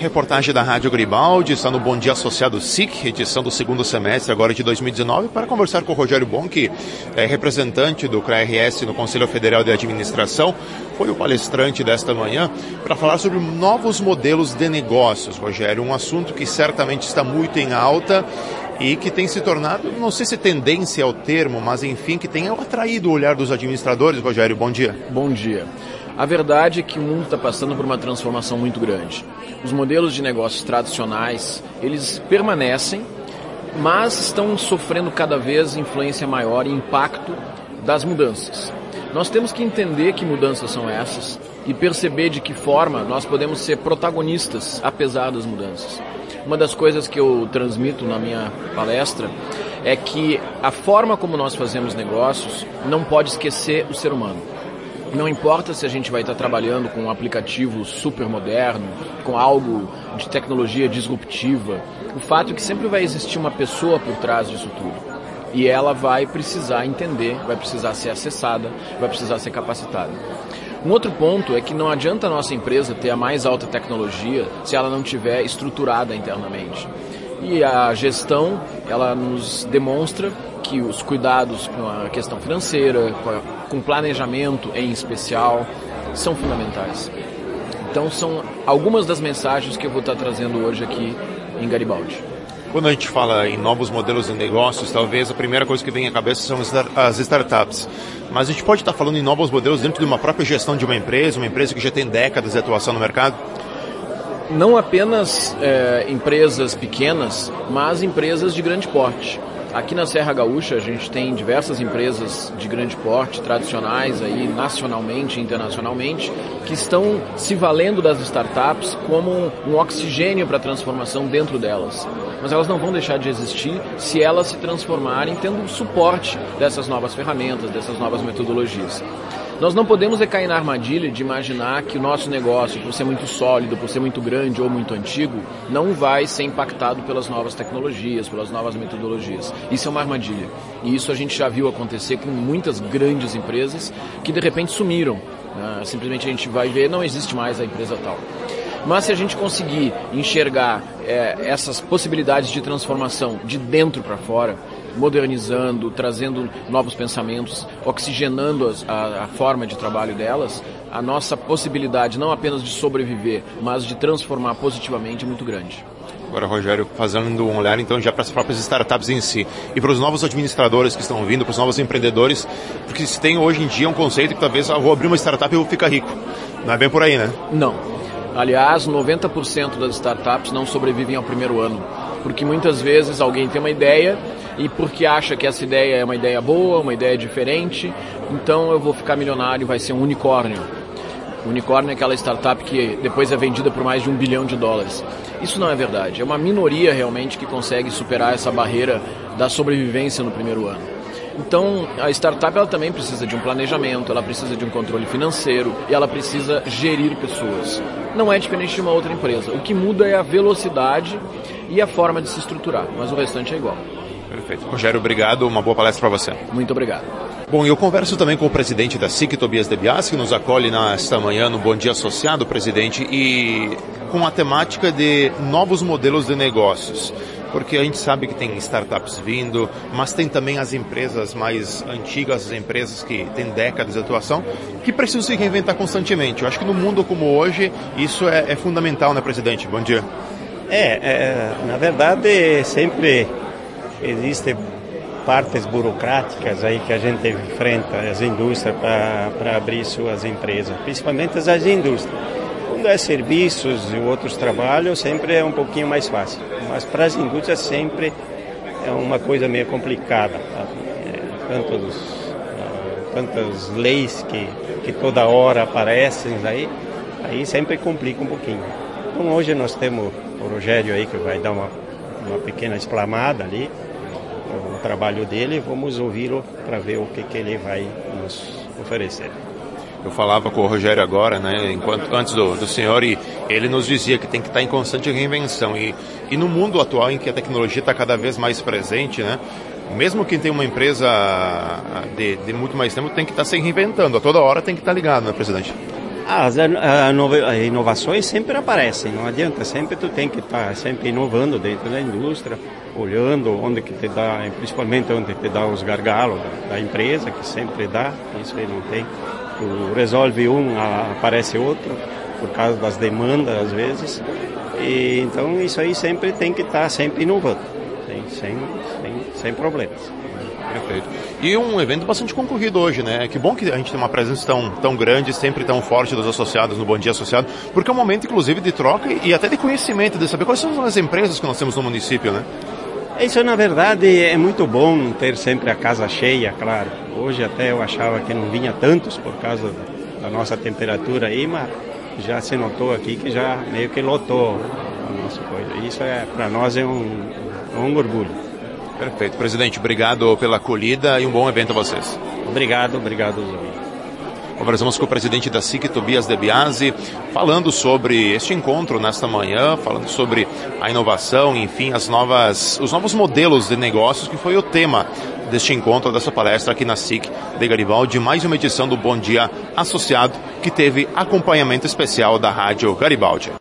Reportagem da Rádio Garibaldi, está no Bom Dia Associado SIC, edição do segundo semestre agora de 2019, para conversar com o Rogério Bon, que é representante do CRARS no Conselho Federal de Administração, foi o palestrante desta manhã, para falar sobre novos modelos de negócios, Rogério, um assunto que certamente está muito em alta e que tem se tornado, não sei se tendência é o termo, mas enfim, que tem atraído o olhar dos administradores. Rogério, bom dia. Bom dia. A verdade é que o mundo está passando por uma transformação muito grande. Os modelos de negócios tradicionais, eles permanecem, mas estão sofrendo cada vez influência maior e impacto das mudanças. Nós temos que entender que mudanças são essas e perceber de que forma nós podemos ser protagonistas apesar das mudanças. Uma das coisas que eu transmito na minha palestra é que a forma como nós fazemos negócios não pode esquecer o ser humano. Não importa se a gente vai estar trabalhando com um aplicativo super moderno, com algo de tecnologia disruptiva, o fato é que sempre vai existir uma pessoa por trás disso tudo. E ela vai precisar entender, vai precisar ser acessada, vai precisar ser capacitada. Um outro ponto é que não adianta a nossa empresa ter a mais alta tecnologia se ela não estiver estruturada internamente. E a gestão, ela nos demonstra que os cuidados com a questão financeira, com planejamento em especial, são fundamentais. Então são algumas das mensagens que eu vou estar trazendo hoje aqui em Garibaldi. Quando a gente fala em novos modelos de negócios, talvez a primeira coisa que vem à cabeça são as startups. Mas a gente pode estar falando em novos modelos dentro de uma própria gestão de uma empresa que já tem décadas de atuação no mercado? Não apenas empresas pequenas, mas empresas de grande porte. Aqui na Serra Gaúcha a gente tem diversas empresas de grande porte, tradicionais aí nacionalmente e internacionalmente, que estão se valendo das startups como um oxigênio para a transformação dentro delas. Mas elas não vão deixar de existir se elas se transformarem tendo o suporte dessas novas ferramentas, dessas novas metodologias. Nós não podemos cair na armadilha de imaginar que o nosso negócio, por ser muito sólido, por ser muito grande ou muito antigo, não vai ser impactado pelas novas tecnologias, pelas novas metodologias. Isso é uma armadilha. E isso a gente já viu acontecer com muitas grandes empresas que de repente sumiram. Simplesmente a gente vai ver, não existe mais a empresa tal. Mas se a gente conseguir enxergar essas possibilidades de transformação de dentro para fora, modernizando, trazendo novos pensamentos, oxigenando a forma de trabalho delas, a nossa possibilidade não apenas de sobreviver, mas de transformar positivamente é muito grande. Agora, Rogério, fazendo um olhar então já para as próprias startups em si e para os novos administradores que estão vindo, para os novos empreendedores, porque se tem hoje em dia um conceito que talvez vou abrir uma startup e vou ficar rico. Não é bem por aí, né? Não. Aliás, 90% das startups não sobrevivem ao primeiro ano, porque muitas vezes alguém tem uma ideia e porque acha que essa ideia é uma ideia boa, uma ideia diferente, então eu vou ficar milionário, vai ser um unicórnio. O unicórnio é aquela startup que depois é vendida por mais de $1 bilhão. Isso não é verdade, é uma minoria realmente que consegue superar essa barreira da sobrevivência no primeiro ano. Então, a startup ela também precisa de um planejamento, ela precisa de um controle financeiro e ela precisa gerir pessoas. Não é diferente de uma outra empresa. O que muda é a velocidade e a forma de se estruturar, mas o restante é igual. Perfeito. Rogério, obrigado. Uma boa palestra para você. Muito obrigado. Bom, eu converso também com o presidente da SIC, Tobias De Biasi, que nos acolhe nesta manhã no Bom Dia Associado, presidente, e com a temática de novos modelos de negócios. Porque a gente sabe que tem startups vindo, mas tem também as empresas mais antigas, as empresas que têm décadas de atuação, que precisam se reinventar constantemente. Eu acho que no mundo como hoje, isso é fundamental, né, presidente? Bom dia. Na verdade, sempre existem partes burocráticas aí que a gente enfrenta, as indústrias, para abrir suas empresas, principalmente as indústrias. Quando é serviços e outros trabalhos, sempre é um pouquinho mais fácil. Mas para as indústrias sempre é uma coisa meio complicada. Tantas leis que toda hora aparecem aí sempre complica um pouquinho. Então hoje nós temos o Rogério aí que vai dar uma pequena explanada ali, o trabalho dele, vamos ouvi-lo para ver o que ele vai nos oferecer. Eu falava com o Rogério agora, né, antes do senhor, e ele nos dizia que tem que estar em constante reinvenção. E no mundo atual em que a tecnologia está cada vez mais presente, né, mesmo quem tem uma empresa de muito mais tempo tem que estar se reinventando. A toda hora tem que estar ligado, né, presidente? As inovações sempre aparecem, não adianta, sempre tu tem que estar sempre inovando dentro da indústria, olhando onde que te dá, principalmente onde te dá os gargalos da empresa, que sempre dá, isso aí não tem. Tu resolve um, aparece outro, por causa das demandas às vezes, e então isso aí sempre tem que estar sempre inovando, sem problemas. Perfeito. E um evento bastante concorrido hoje, né? Que bom que a gente tem uma presença tão grande, sempre tão forte dos associados no Bom Dia Associado, porque é um momento, inclusive, de troca e até de conhecimento, de saber quais são as empresas que nós temos no município, né? Isso, na verdade, é muito bom ter sempre a casa cheia, claro. Hoje até eu achava que não vinha tantos por causa da nossa temperatura aí, mas já se notou aqui que já meio que lotou a nossa coisa. Isso para nós é um orgulho. Perfeito. Presidente, obrigado pela acolhida e um bom evento a vocês. Obrigado, Zóio. Conversamos com o presidente da SIC, Tobias De Biasi, falando sobre este encontro nesta manhã, falando sobre a inovação, enfim, os novos modelos de negócios, que foi o tema deste encontro, dessa palestra aqui na SIC de Garibaldi, mais uma edição do Bom Dia Associado, que teve acompanhamento especial da Rádio Garibaldi.